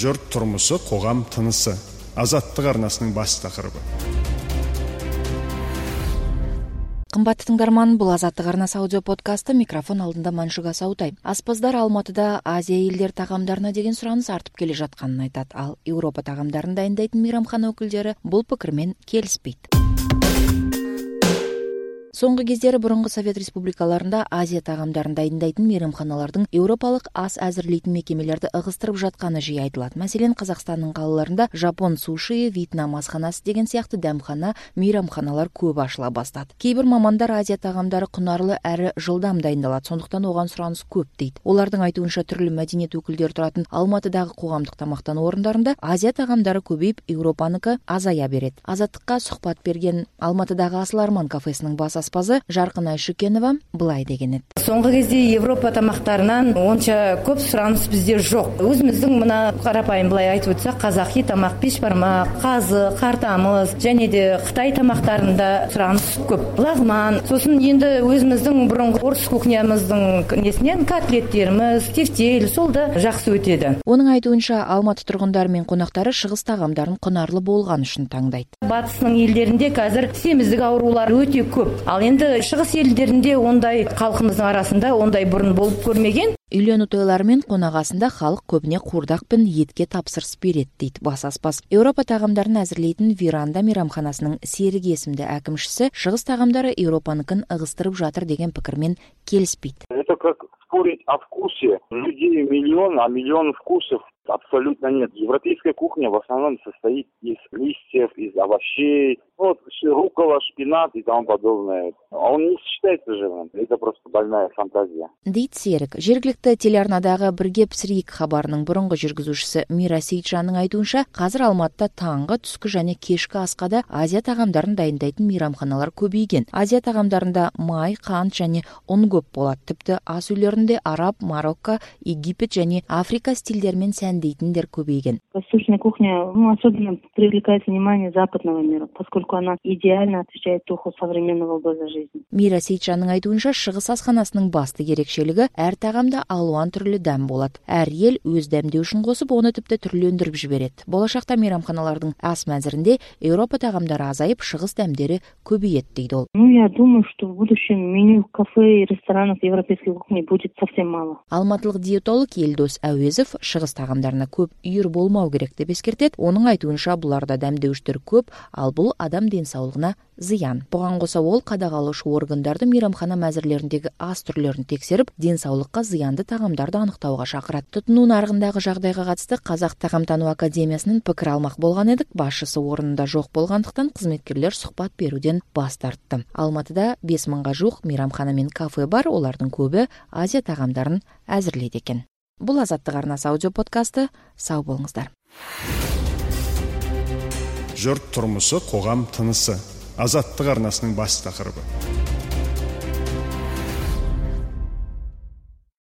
Жұрт тұрмысы, қоғам тынысы. Азаттық арнасының бас тақырыбы. Қымбатты тыңдарман, бұл Азаттық арнасы аудио подкасты. Микрофон алдында Маншуга Саутай. Аспаздар Алматыда Азия елдер тағамдарына деген сұраныс артып келе жатқанын айтады. Ал Еуропа тағамдарын дайындайтын мейрамхана өкілдері бұл пікірмен келіспейді. Соңғы кездері бұрынғы Совет республикаларында Азия тағамдарын дайындайтын мейрамханалардың еуропалық ас әзірлейтін мекемелерді ығыстырып жатқаны жиі айтылады. Мәселен, Қазақстанның қалаларында Жапон суши, Вьетнам асханасы деген сияқты дәмхана, мейрамханалар көп ашыла бастады. Кейбір мамандар Азия тағамдары құнарлы әрі жылдам дайындалады, сондықтан оған сұраныс көп дейді. Олардың айтуынша түрлі мәдениет өкілдері тұратын Алматыдағы қоғамдық тамақтану орындарында Азия тағамдары көбейіп, Еуропаныкі азая береді. Азаттыққа сұхбат берген Алматыдағы Асыл Арман кафесінің бас аспазы Жарқынай Шүкенова былай деген еді. Соңғы кезде Европа тамақтарынан онша көп сұраныс бізде жоқ. Өзіміздің мына қарапайым былай айтып өтсек, қазақи тамақ, бешбармақ, қазы, қартамыз және де Қытай тамақтарында сұраныс көп. Лагман, сосын енді өзіміздің бұрынғы орыс кухнямыздың несінен котлеттеріміз, тефтель, сол да жақсы өтеді. Оның айтуынша Алматы тұрғындары мен қонақтары шығыс тағамдарын құнарлы болған үшін таңдайды. Батысының елдерінде қазір семіздік аурулары өте көп. Ал енді шығыс елдерінде ондай халқымыздың арасында ондай бұрын болып көрмеген. Үйлену тойлары мен қонағасында халық көбіне қуырдақ пен етке тапсырыс береді дейді бас аспаз. Еуропа тағамдарын әзірлейтін Виранда мейрамханасының Серік есімді әкімшісі шығыс тағамдары Еуропаныкін ығыстырып жатыр деген пікірмен келіспейді. Это как спорить о вкусе. Людей миллион, а миллион вкусов абсолютно нет. Европейская кухня в основном состоит из листьев, из овощей, руккола, шпинат и тому подобное. А он не сочетается живым. Это просто больная фантазия. Дейді Серік. Жергілікті телеарнадағы Бірге пісірейік хабарының бұрынғы жүргізушісі Мира Сейітжанның айтуынша, қазір Алматыда таңғы, түскі және кешкі асқада Азия тағамдарын дайындайтын мейрамханалар көбейген. Азия тағамдарында май, қант және ұн көп болады. Тіпті ас үйлерінде араб, Марокко, Египет және Африка стильдермен сәндейтіндер көбейген. Восточная кухня особенно привлекает внимание западного мира, поскольку она идеально отвечает духу современного образа жизни. Мира Сейітжанның айтуынша, шығыс асханасының басты ерекшелігі әр тағамда алуан түрлі дәм болады. Әр ел өз дәмдеуішін қосып, оны тіпті түрлендіріп жібереді. Болашақта мейрамханалардың ас мәзірінде Еуропа тағамдары азайып, шығыс дәмдері көбейеді дейді ол. Я думаю, что в будущем меню кафе и ресторанов европейской кухни будет совсем мало. Алматылық диетолог Елдос Әуезов шығыс тағамдарына көп үйір болмау керек деп ескертеді. Оның айтуынша, бұларда дәмдеуіштер көп, ал бұл адам денсаулығына зиян. Бұған қоса ол қадағалаушы органдарды мейрамхана мәзірлеріндегі ас түрлерін тексеріп, денсаулыққа зиянды тағамдарды анықтауға шақырады. Тұтыну нарығындағы жағдайға қатысты Қазақ тағамтану академиясының пікір алмақ болған едік. Басшысы орнында жоқ болғандықтан қызметкерлер сұхбат беруден бас тартты. Алматыда 5000-ға жуық мейрамхана мен кафе бар, олардың көбі Азия тағамдарын әзірлейді екен. Бұл Азаттық арнасы аудио подкасты. Сау болыңыздар. Жұрт тұрмысы, қоғам тынысы. Азаттық арнасының бас тақырыбы.